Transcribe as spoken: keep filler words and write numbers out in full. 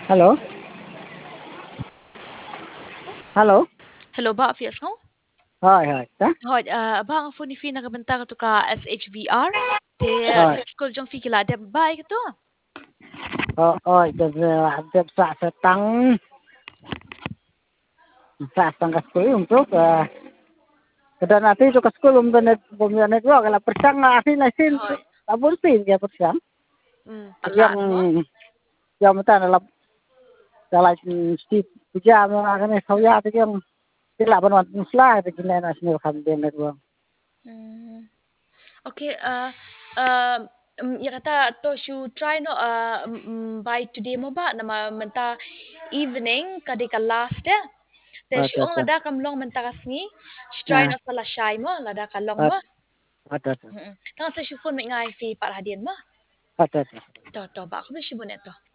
Hello? Hello? Hello ba, Fias ko? Hi, hi. Ta? Hoj, uh, abang phone ni Fina kabenta ka to ka S H V R. Te Hi. school jong fikila de bay ka to. Oh, oh, the the sa sa tang sa tang ka school untuk uh, kada natin to ka school um net bom net wa kala persang asin asin Hoj. abur pin ya persang. Hmm, Yang palaan mo. yang mata dalam dalam sti puja mo akan sauya tu yang sila banwan musla tu kina na sini kan den net wa. Hmm. Okay, uh, uh, um, ya kata to you try no uh, um, by today mo ba na ma- menta evening kadi ka last de. Te Ada siung ada lada kam long menta kasngi. Try nah no sala shy mo lada ka long mo. ada ada Hmm. Tang sa siya phone may ngai fi para hadian mo. ada ada. To to ba ko ba siya mo neto.